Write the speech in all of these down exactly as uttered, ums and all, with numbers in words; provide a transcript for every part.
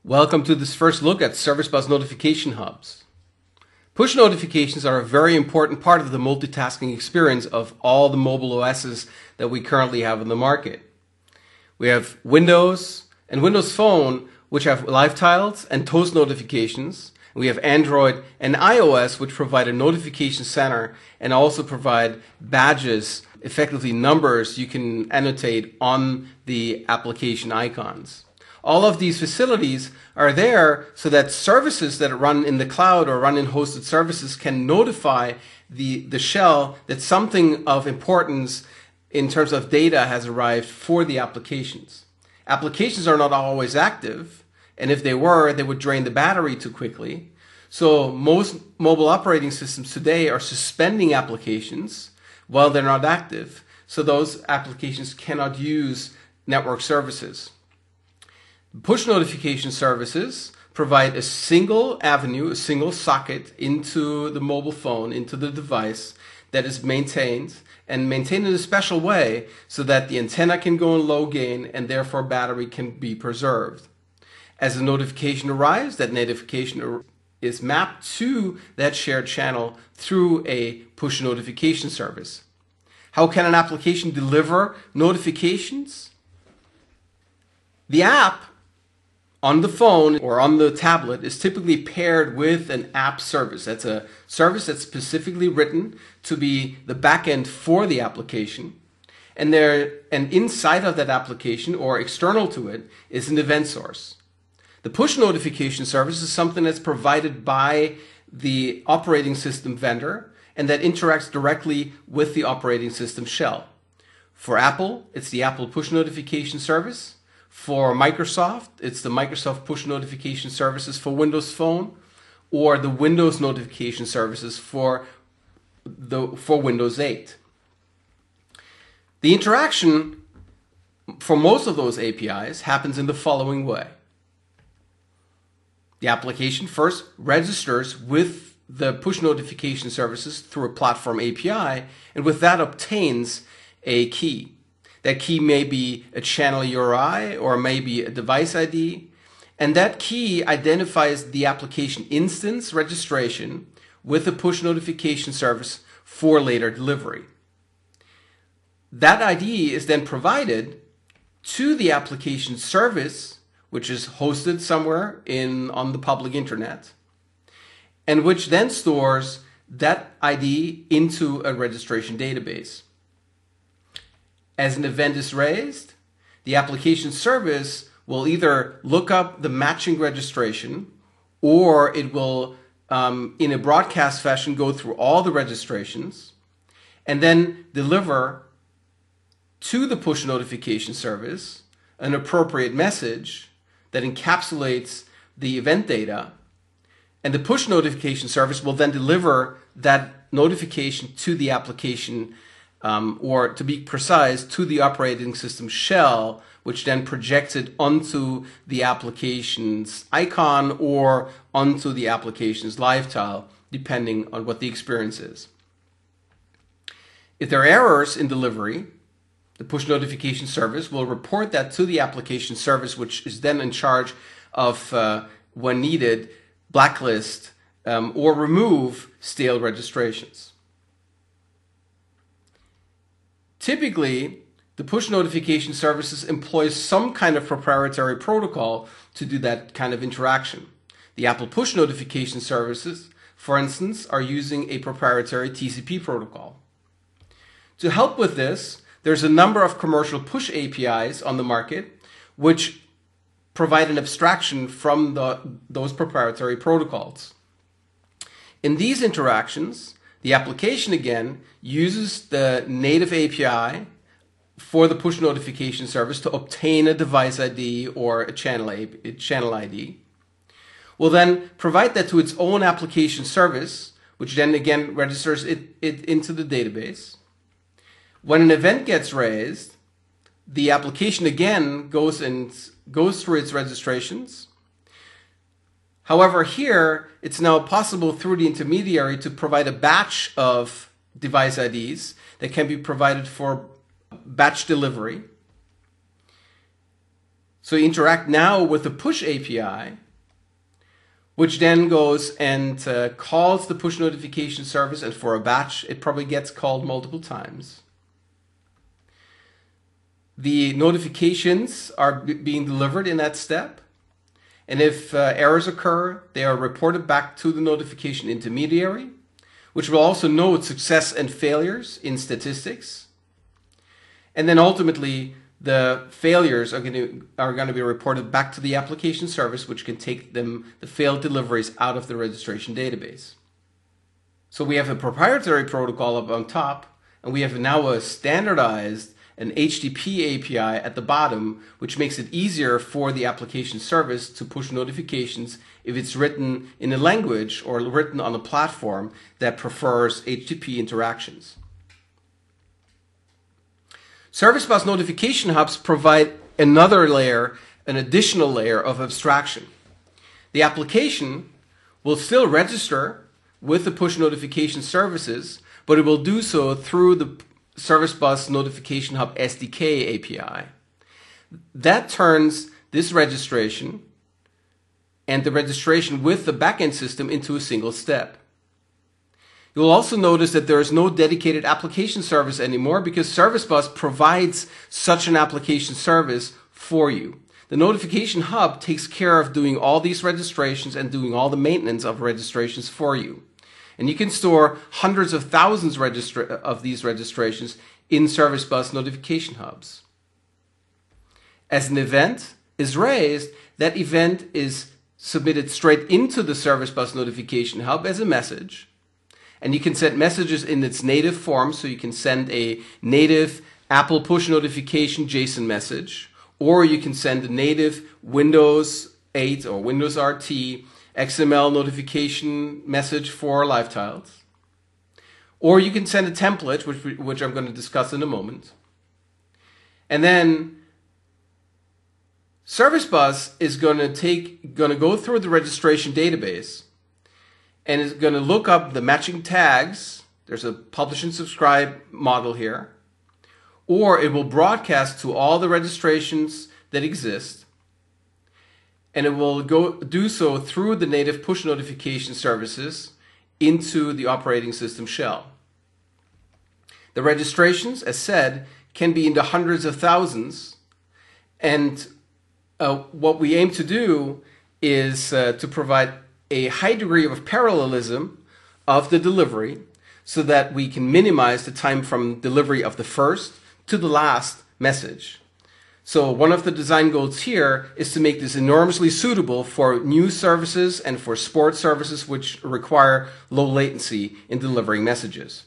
Welcome to this first look at Service Bus notification hubs. Push notifications are a very important part of the multitasking experience of all the mobile O Ss that we currently have in the market. We have Windows and Windows Phone, which have live tiles and toast notifications. We have Android and iOS, which provide a notification center and also provide badges, effectively numbers you can annotate on the application icons. All of these facilities are there so that services that run in the cloud or run in hosted services can notify the, the shell that something of importance in terms of data has arrived for the applications. Applications are not always active, and if they were, they would drain the battery too quickly. So most mobile operating systems today are suspending applications while they're not active, so those applications cannot use network services. Push notification services provide a single avenue, a single socket into the mobile phone, into the device that is maintained and maintained in a special way so that the antenna can go in low gain and therefore battery can be preserved. As a notification arrives, that notification is mapped to that shared channel through a push notification service. How can an application deliver notifications? The app on the phone or on the tablet is typically paired with an app service. That's a service that's specifically written to be the backend for the application. And there, and inside of that application or external to it is an event source. The push notification service is something that's provided by the operating system vendor and that interacts directly with the operating system shell. For Apple, it's the Apple push notification service. For Microsoft, it's the Microsoft push notification services for Windows Phone, or the Windows notification services for the for Windows eight. The interaction for most of those A P Is happens in the following way. The application first registers with the push notification services through a platform A P I, and with that obtains a key. That key may be a channel U R I or maybe a device I D, and that key identifies the application instance registration with a push notification service for later delivery. That I D is then provided to the application service, which is hosted somewhere in on the public internet, and which then stores that I D into a registration database. As an event is raised, the application service will either look up the matching registration, or it will, um, in a broadcast fashion, go through all the registrations and then deliver to the push notification service an appropriate message that encapsulates the event data, and the push notification service will then deliver that notification to the application, um, or to be precise, to the operating system shell, which then projects it onto the application's icon or onto the application's live tile, depending on what the experience is. If there are errors in delivery, the push notification service will report that to the application service, which is then in charge of, uh, when needed, blacklist um, or remove stale registrations. Typically, the push notification services employ some kind of proprietary protocol to do that kind of interaction. The Apple push notification services, for instance, are using a proprietary T C P protocol. To help with this, there's a number of commercial push A P Is on the market which provide an abstraction from the, those proprietary protocols. In these interactions, the application again uses the native A P I for the push notification service to obtain a device I D or a channel, a channel I D. Will then provide that to its own application service, which then again registers it, it into the database. When an event gets raised, the application again goes and goes through its registrations. However, here it's now possible through the intermediary to provide a batch of device I Ds that can be provided for batch delivery. So you interact now with the push A P I, which then goes and uh, calls the push notification service, and for a batch it probably gets called multiple times. The notifications are b- being delivered in that step, and if uh, errors occur, they are reported back to the notification intermediary, which will also note success and failures in statistics. And then ultimately, the failures are going to are going to be reported back to the application service, which can take them the failed deliveries out of the registration database. So we have a proprietary protocol up on top, and we have now a standardized an H T T P A P I at the bottom, which makes it easier for the application service to push notifications if it's written in a language or written on a platform that prefers H T T P interactions. Service bus notification hubs provide another layer, an additional layer of abstraction. The application will still register with the push notification services, but it will do so through the Service Bus Notification Hub S D K A P I. That turns this registration and the registration with the backend system into a single step. You'll also notice that there is no dedicated application service anymore because Service Bus provides such an application service for you. The Notification Hub takes care of doing all these registrations and doing all the maintenance of registrations for you. And you can store hundreds of thousands registra- of these registrations in Service Bus Notification Hubs. As an event is raised, that event is submitted straight into the Service Bus Notification Hub as a message. And you can send messages in its native form, so you can send a native Apple push notification JSON message, or you can send a native Windows eight or Windows R T X M L notification message for LiveTiles. Or you can send a template, which, which I'm going to discuss in a moment. And then Service Bus is going to take, going to go through the registration database and is going to look up the matching tags. There's a publish and subscribe model here. Or it will broadcast to all the registrations that exist. And it will go do so through the native push notification services into the operating system shell. The registrations, as said, can be in the hundreds of thousands. And uh, what we aim to do is uh, to provide a high degree of parallelism of the delivery so that we can minimize the time from delivery of the first to the last message. So one of the design goals here is to make this enormously suitable for news services and for sports services which require low latency in delivering messages.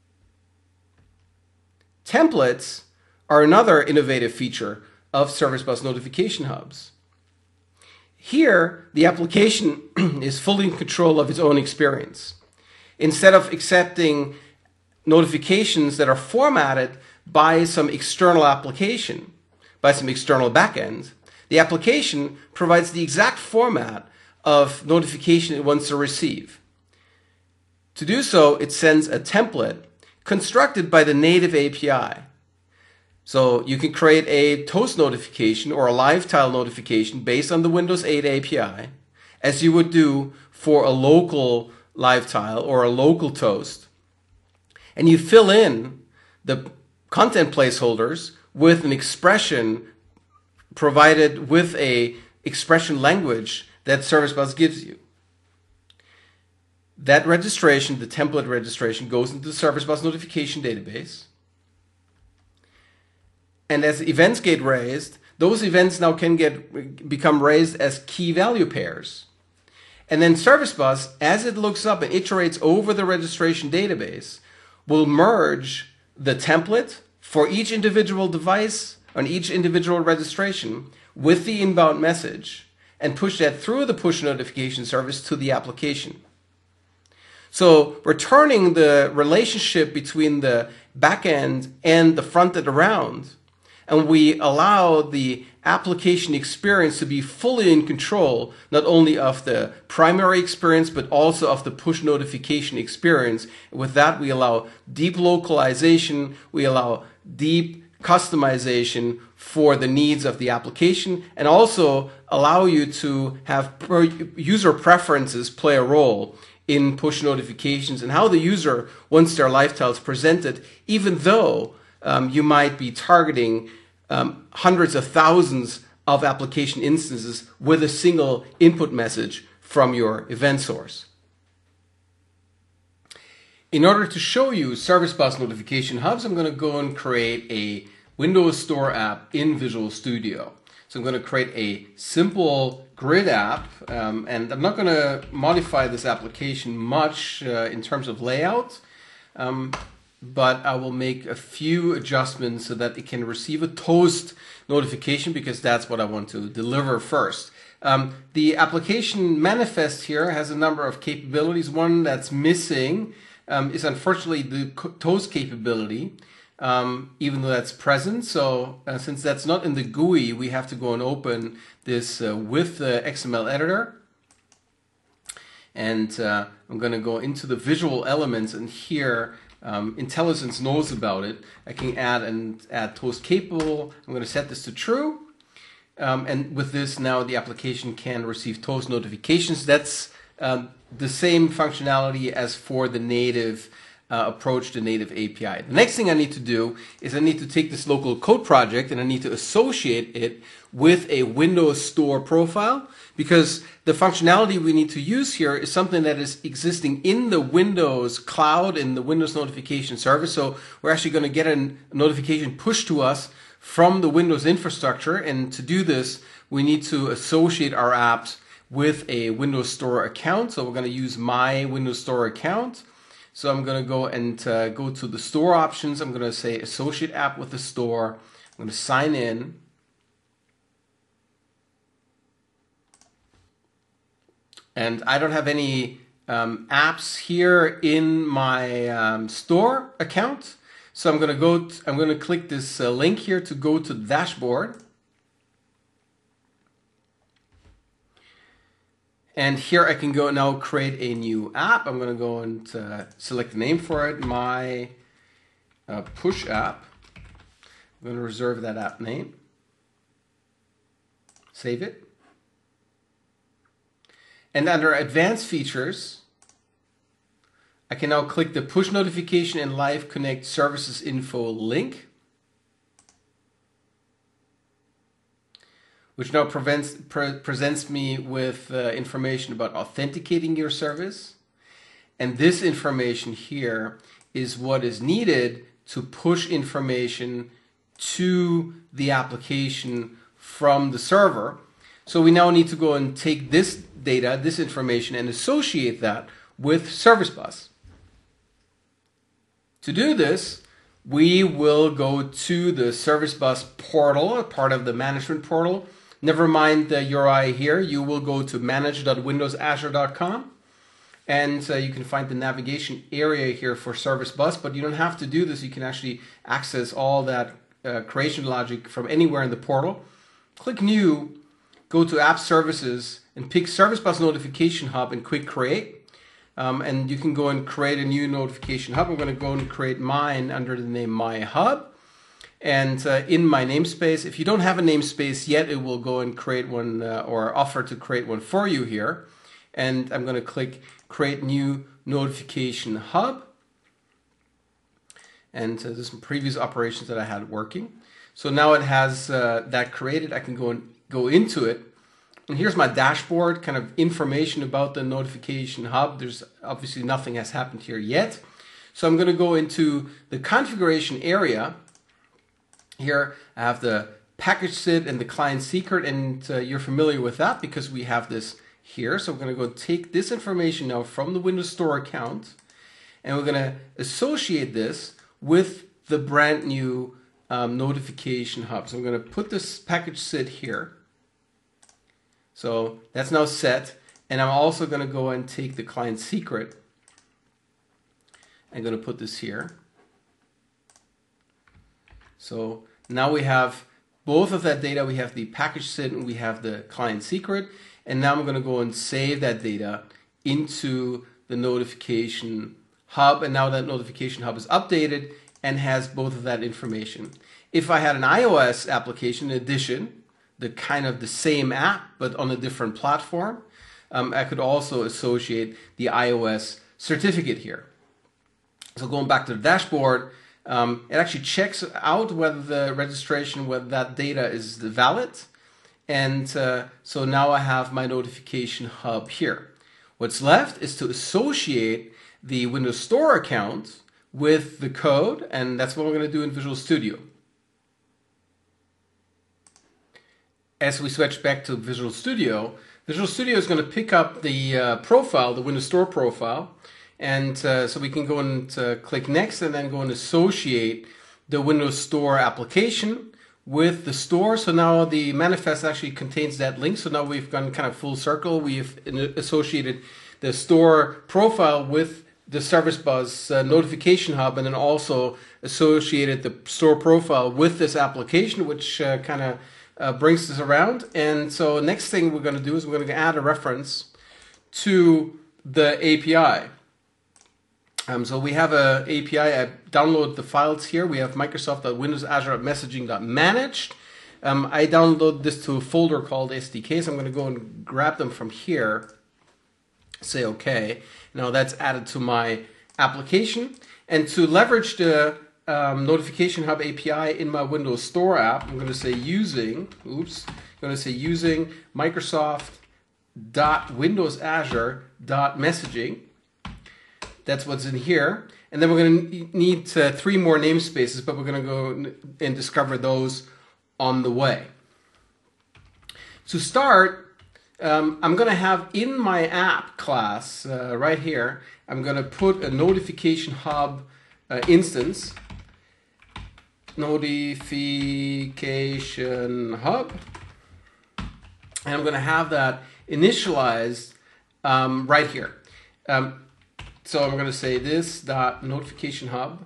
Templates are another innovative feature of Service Bus Notification Hubs. Here, the application is fully in control of its own experience. Instead of accepting notifications that are formatted by some external application, by some external backend, the application provides the exact format of notification it wants to receive. To do so, it sends a template constructed by the native A P I. So you can create a Toast notification or a LiveTile notification based on the Windows eight A P I, as you would do for a local LiveTile or a local Toast. And you fill in the content placeholders with an expression provided with a expression language that Service Bus gives you. That registration, the template registration, goes into the Service Bus notification database. And as events get raised, those events now can get become raised as key value pairs. And then Service Bus, as it looks up and iterates over the registration database, will merge the template for each individual device on each individual registration with the inbound message and push that through the push notification service to the application. So we're turning the relationship between the backend and the front end around, and we allow the application experience to be fully in control, not only of the primary experience, but also of the push notification experience. With that, we allow deep localization, we allow deep customization for the needs of the application, and also allow you to have per user preferences play a role in push notifications and how the user wants their lifestyles presented, even though um, you might be targeting um, hundreds of thousands of application instances with a single input message from your event source. In order to show you Service Bus Notification Hubs, I'm going to go and create a Windows Store app in Visual Studio. So I'm going to create a simple grid app, um, and I'm not going to modify this application much uh, in terms of layout, um, but I will make a few adjustments so that it can receive a toast notification, because that's what I want to deliver first. Um, the application manifest here has a number of capabilities. One that's missing um, is unfortunately the toast capability. Um, even though that's present. So uh, since that's not in the G U I, we have to go and open this uh, with the X M L editor. And uh, I'm going to go into the visual elements, and here um, IntelliSense knows about it. I can add and add toast capable. I'm going to set this to true. Um, and with this, now the application can receive toast notifications. That's um, the same functionality as for the native Uh, approach the native A P I. The next thing I need to do is I need to take this local code project and I need to associate it with a Windows Store profile, because the functionality we need to use here is something that is existing in the Windows cloud, in the Windows notification service. So we're actually going to get a notification pushed to us from the Windows infrastructure, and to do this we need to associate our apps with a Windows Store account. So we're going to use my Windows Store account. So I'm going to go and uh, go to the store options. I'm going to say associate app with the store. I'm going to sign in. And I don't have any um, apps here in my um, store account. So I'm going to go, to, I'm going to click this uh, link here to go to the dashboard. And here I can go now create a new app. I'm going to go and uh, select the name for it, my uh, push app. I'm going to reserve that app name. Save it. And under advanced features, I can now click the push notification and live connect services info link, which now prevents, pre presents me with uh, information about authenticating your service. And this information here is what is needed to push information to the application from the server. So we now need to go and take this data, this information, and associate that with Service Bus. To do this, we will go to the Service Bus portal, part of the management portal. Never mind the U R I here. You will go to manage dot windows azure dot com, and uh, you can find the navigation area here for Service Bus, but you don't have to do this. You can actually access all that uh, creation logic from anywhere in the portal. Click New, go to App Services, and pick Service Bus Notification Hub and click Create. Um, and you can go and create a new notification hub. I'm going to go and create mine under the name My Hub. And uh, in my namespace, if you don't have a namespace yet, it will go and create one uh, or offer to create one for you here. And I'm going to click Create New Notification Hub. And uh, there's some previous operations that I had working. So now it has uh, that created. I can go and go into it. And here's my dashboard, kind of information about the notification hub. There's obviously nothing has happened here yet. So I'm going to go into the configuration area. Here I have the package S I D and the client secret, and uh, you're familiar with that because we have this here. So we're going to go take this information now from the Windows Store account, and we're going to associate this with the brand new um, notification hub. So I'm going to put this package S I D here. So that's now set, and I'm also going to go and take the client secret. I'm going to put this here. So now we have both of that data. We have the package S I D and we have the client secret. And now I'm going to go and save that data into the notification hub. And now that notification hub is updated and has both of that information. If I had an iOS application in addition, the kind of the same app but on a different platform, um, I could also associate the iOS certificate here. So going back to the dashboard, um, it actually checks out whether the registration, whether that data is valid. And uh, so now I have my notification hub here. What's left is to associate the Windows Store account with the code, and that's what we're going to do in Visual Studio. As we switch back to Visual Studio, Visual Studio is going to pick up the uh, profile, the Windows Store profile, and uh, so we can go and uh, click Next and then go and associate the Windows Store application with the store. So now the manifest actually contains that link. So now we've gone kind of full circle. We've associated the store profile with the Service Bus uh, notification hub, and then also associated the store profile with this application, which uh, kind of uh, brings this around. And so next thing we're going to do is we're going to add a reference to the A P I. Um, so we have a API. I download the files here. We have Microsoft.WindowsAzure.messaging.managed. Um, I download this to a folder called S D K. So I'm going to go and grab them from here. Say OK. Now that's added to my application. And to leverage the um, Notification Hub A P I in my Windows Store app, I'm going to say using. Oops. I'm going to say using Microsoft.WindowsAzure.messaging. That's what's in here. And then we're going to need uh, three more namespaces, but we're going to go and discover those on the way. To start, um, I'm going to have in my app class uh, right here, I'm going to put a Notification Hub uh, instance. Notification Hub. And I'm going to have that initialized um, right here. Um, So I'm going to say this dot notification hub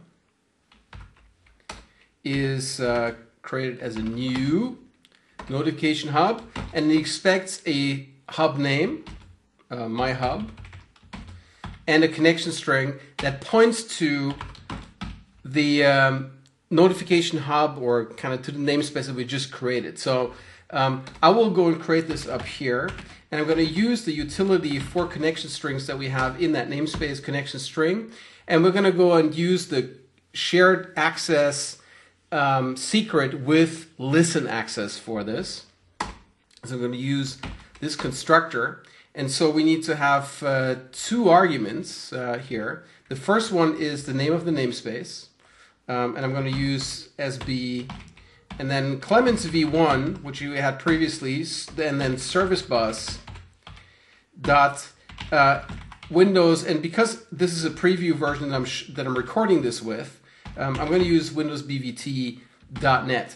is uh, created as a new notification hub, and it expects a hub name, uh, my hub, and a connection string that points to the um, notification hub, or kind of to the namespace that we just created. So um, I will go and create this up here. And I'm going to use the utility for connection strings that we have in that namespace connection string. And we're going to go and use the shared access um, secret with listen access for this. So I'm going to use this constructor. And so we need to have uh, two arguments uh, here. The first one is the name of the namespace. Um, and I'm going to use S B. And then Clemens v one, which you had previously, and then Service Bus dot uh, Windows. And because this is a preview version that I'm sh that I'm recording this with, um, I'm going to use Windows B V T dot net.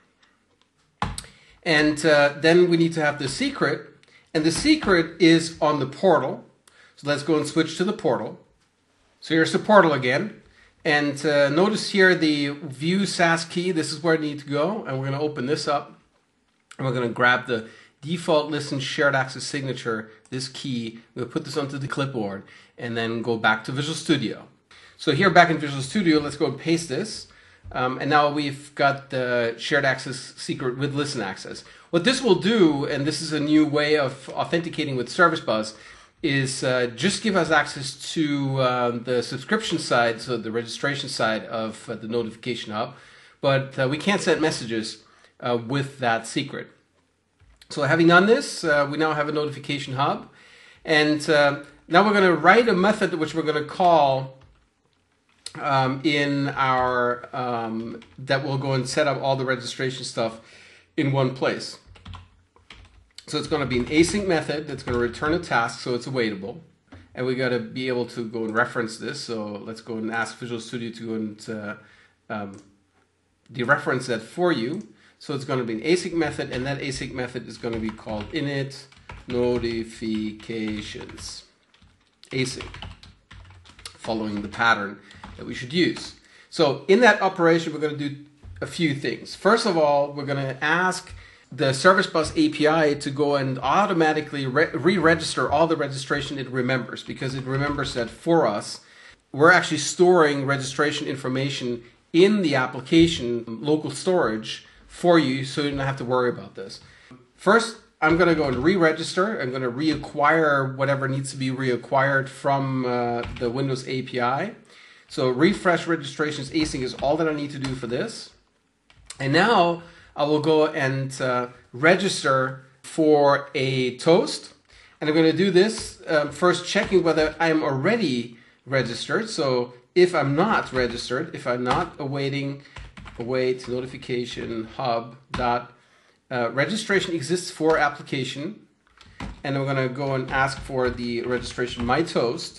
And uh, then we need to have the secret, and the secret is on the portal. So let's go and switch to the portal. So here's the portal again. And uh, notice here the view S A S key. This is where I need to go. And we're going to open this up. And we're going to grab the default listen shared access signature, this key. We'll put this onto the clipboard and then go back to Visual Studio. So here back in Visual Studio, let's go and paste this. Um, and now we've got the shared access secret with listen access. What this will do, and this is a new way of authenticating with Service Bus, is uh, just give us access to uh, the subscription side, so the registration side of uh, the Notification Hub, but uh, we can't send messages uh, with that secret. So having done this, uh, we now have a Notification Hub, and uh, now we're going to write a method which we're going to call um, in our, um, that will go and set up all the registration stuff in one place. So it's going to be an async method that's going to return a task, so it's awaitable. And we got to be able to go and reference this. So let's go and ask Visual Studio to go and uh, um, dereference that for you. So it's going to be an async method, and that async method is going to be called init notifications. Async, following the pattern that we should use. So in that operation, we're going to do a few things. First of all, we're going to ask the Service Bus A P I to go and automatically re-register all the registration it remembers, because it remembers that for us, we're actually storing registration information in the application local storage for you, so you don't have to worry about this. First, I'm going to go and re-register. I'm going to reacquire whatever needs to be reacquired from uh, the Windows A P I. So refresh registrations async is all that I need to do for this. And now I will go and uh, register for a toast. And I'm going to do this um, first checking whether I'm already registered. So if I'm not registered, if I'm not awaiting await notification hub dot uh, registration exists for application, and I'm going to go and ask for the registration my toast.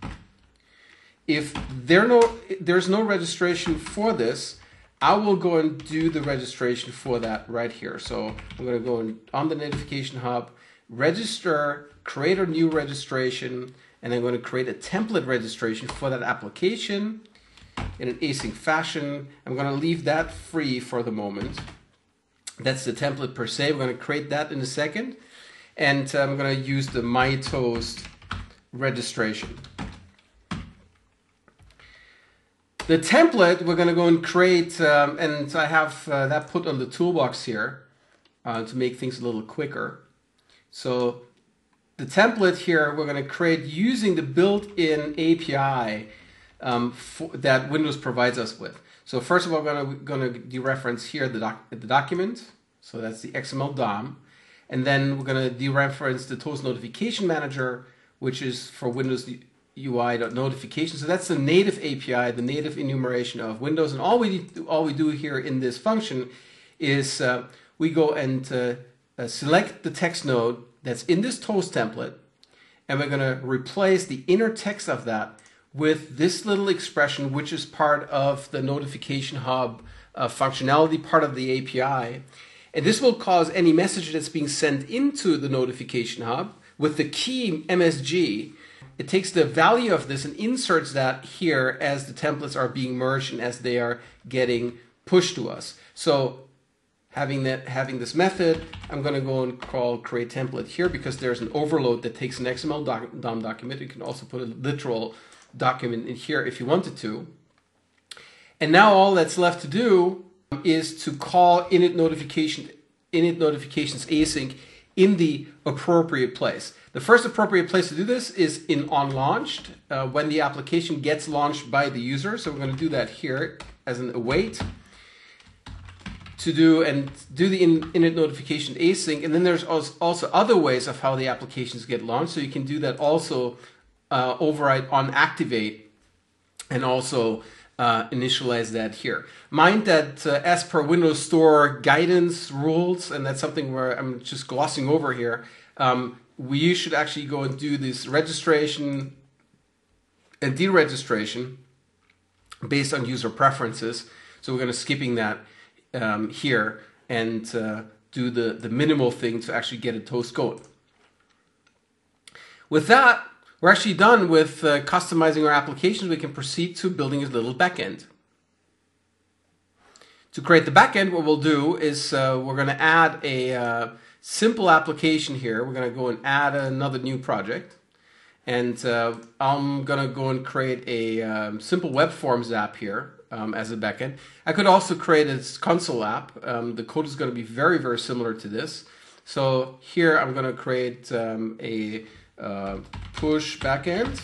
If there no there's no registration for this, I will go and do the registration for that right here. So I'm going to go and, on the notification hub, register, create a new registration, and I'm going to create a template registration for that application in an async fashion. I'm going to leave that free for the moment. That's the template per se. We're going to create that in a second. And I'm going to use the MyToast registration. The template we're going to go and create, um, and I have uh, that put on the toolbox here uh, to make things a little quicker. So the template here we're going to create using the built-in A P I um, for, that Windows provides us with. So first of all, we're going to, going to dereference here the, doc, the document. So that's the X M L D O M. And then we're going to dereference the Toast Notification Manager, which is for Windows U I.notification. So that's the native A P I, the native enumeration of Windows. And all we do, all we do here in this function is uh, we go and uh, uh, select the text node that's in this Toast template, and we're going to replace the inner text of that with this little expression, which is part of the notification hub uh, functionality, part of the A P I. And this will cause any message that's being sent into the notification hub with the key M S G. It takes the value of this and inserts that here as the templates are being merged and as they are getting pushed to us. So having that, having this method, I'm going to go and call create template here because there's an overload that takes an X M L doc, D O M document. You can also put a literal document in here if you wanted to. And now all that's left to do is to call init notification, init notifications async in the appropriate place. The first appropriate place to do this is in onLaunched, uh, when the application gets launched by the user. So we're going to do that here as an await to do and do the in, init notification async. And then there's also other ways of how the applications get launched. So you can do that also uh, override on activate and also uh, initialize that here. Mind that uh, as per Windows Store guidance rules, and that's something where I'm just glossing over here, um, we should actually go and do this registration and deregistration based on user preferences. So we're going to skipping that um, here and uh, do the, the minimal thing to actually get a toast going. With that, we're actually done with uh, customizing our applications. We can proceed to building a little backend. To create the backend, what we'll do is uh, we're going to add a uh, simple application here. We're going to go and add another new project. And uh, I'm going to go and create a um, simple web forms app here um, as a backend. I could also create a console app. Um, the code is going to be very, very similar to this. So here I'm going to create um, a uh, push backend.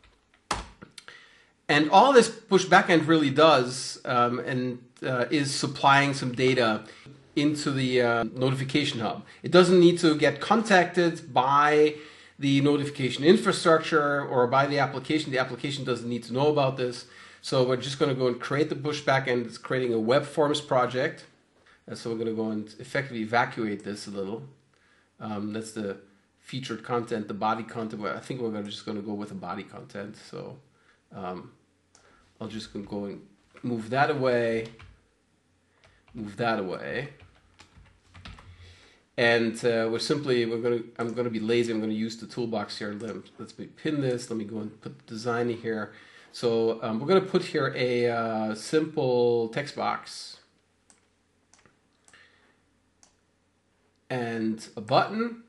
And all this push backend really does um, and uh, is supplying some data into the uh, notification hub. It doesn't need to get contacted by the notification infrastructure or by the application. The application doesn't need to know about this. So we're just going to go and create the push backend. It's creating a web forms project. And so we're going to go and effectively evacuate this a little. Um, that's the featured content, the body content. I think we're gonna just going to go with the body content. So um, I'll just go and move that away, move that away. And uh, we're simply, we're going to, I'm going to be lazy. I'm going to use the toolbox here. Let, let's me pin this. Let me go and put design in here. So um, we're going to put here a uh, simple text box and a button.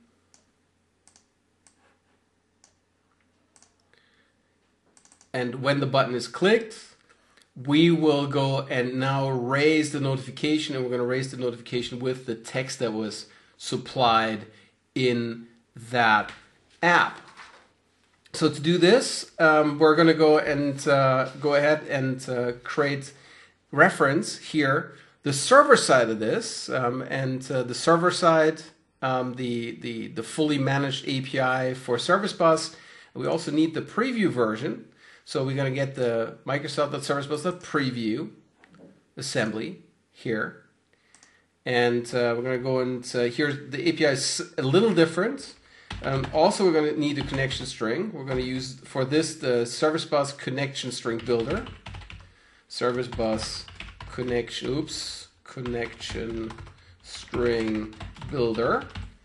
And when the button is clicked, we will go and now raise the notification, and we're going to raise the notification with the text that was supplied in that app. So to do this, um, we're going to go and uh, go ahead and uh, create reference here, the server side of this, um, and uh, the server side, um, the, the, the fully managed A P I for Service Bus. We also need the preview version. So we're going to get the Microsoft.ServiceBus.preview assembly here. And uh, we're going to go and uh, here the A P I is a little different. Um, also, we're going to need a connection string. We're going to use for this the Service Bus connection string builder. Service Bus connection, oops, connection string builder.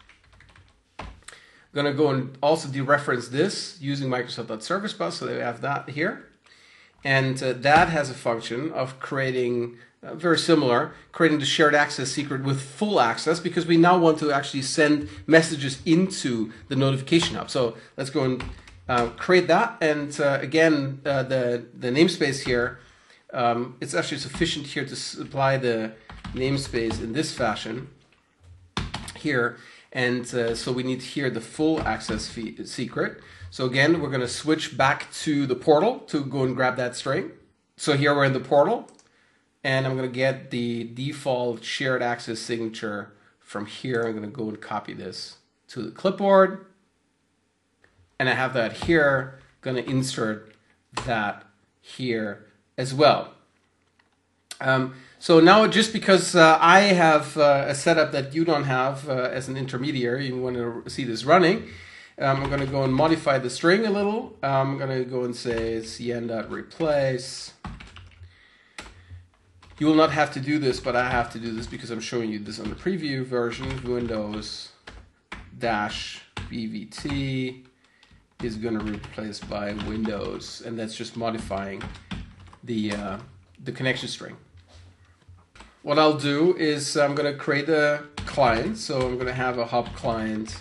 I'm going to go and also dereference this using Microsoft.ServiceBus, so that we have that here. And uh, that has a function of creating, uh, very similar, creating the shared access secret with full access, because we now want to actually send messages into the notification hub. So let's go and uh, create that. And uh, again, uh, the, the namespace here, um, it's actually sufficient here to supply the namespace in this fashion here. And uh, so we need here the full access fee secret. So again, we're going to switch back to the portal to go and grab that string. So here we're in the portal, and I'm going to get the default shared access signature from here. I'm going to go and copy this to the clipboard. And I have that here, going to insert that here as well. Um, so now, just because uh, I have uh, a setup that you don't have uh, as an intermediary, you want to see this running, um, I'm going to go and modify the string a little. Um, I'm going to go and say cn.replace. You will not have to do this, but I have to do this because I'm showing you this on the preview version. Windows dash B V T is going to replace by Windows, and that's just modifying the uh, the connection string. What I'll do is I'm going to create a client. So I'm going to have a hub client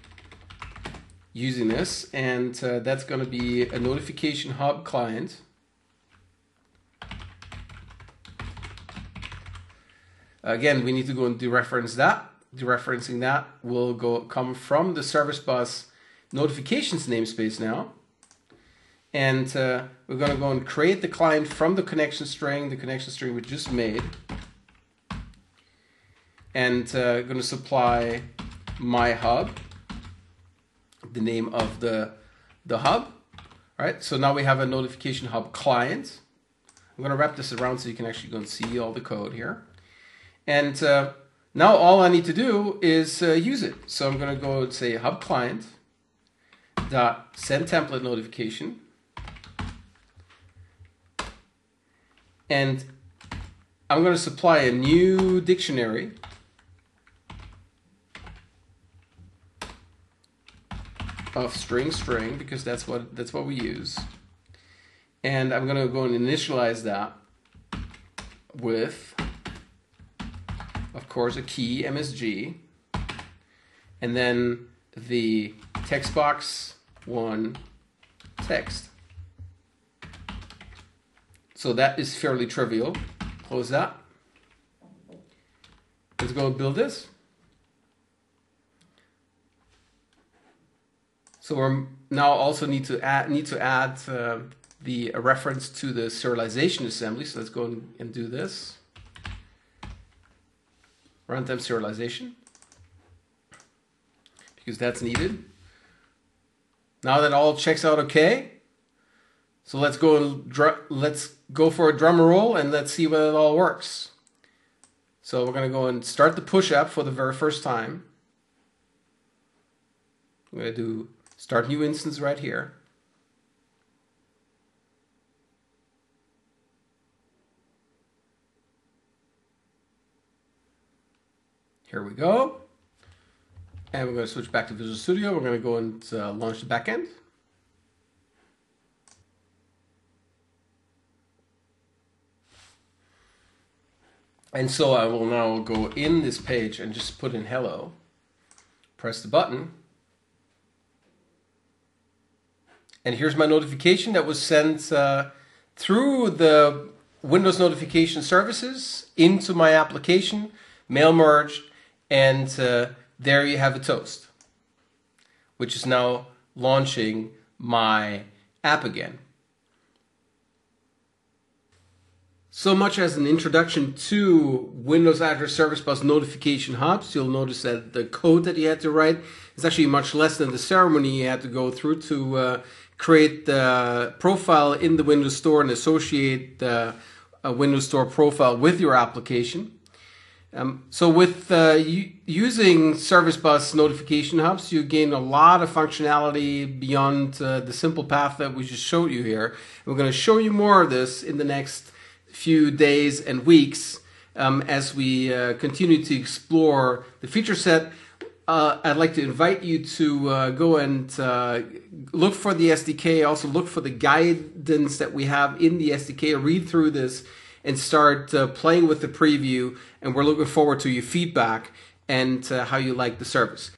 using this, and uh, that's going to be a notification hub client. Again, we need to go and dereference that. Dereferencing that will go come from the Service Bus notifications namespace now. And uh, we're going to go and create the client from the connection string, the connection string we just made. And uh, going to supply my hub, the name of the, the hub. All right, so now we have a notification hub client. I'm going to wrap this around so you can actually go and see all the code here. And uh, now all I need to do is uh, use it. So I'm going to go and say hub client dot send template notification. And I'm going to supply a new dictionary of string string, because that's what that's what we use. And I'm going to go and initialize that with, of course, a key M S G, and then the text box one text. So that is fairly trivial. Close that. Let's go and build this. So we now also need to add need to add uh, the a reference to the serialization assembly. So let's go and, and do this. Runtime serialization, because that's needed. Now that all checks out okay, so let's go and dr let's go for a drum roll and let's see whether it all works. So we're going to go and start the push app for the very first time. I'm going to do start new instance right here. Here we go. And we're going to switch back to Visual Studio. We're going to go and uh, launch the backend. And so I will now go in this page and just put in hello. Press the button. And here's my notification that was sent uh, through the Windows notification services into my application, mail merge, and uh, there you have a toast, which is now launching my app again. So much as an introduction to Windows Azure Service Bus notification hubs. You'll notice that the code that you had to write is actually much less than the ceremony you had to go through to uh, create the profile in the Windows Store and associate the uh, Windows Store profile with your application. Um, so with uh, using Service Bus notification hubs, you gain a lot of functionality beyond uh, the simple path that we just showed you here. We're going to show you more of this in the next few days and weeks um, as we uh, continue to explore the feature set. Uh, I'd like to invite you to uh, go and uh, look for the S D K, also look for the guidance that we have in the S D K, read through this and start uh, playing with the preview, and we're looking forward to your feedback and uh, how you like the service.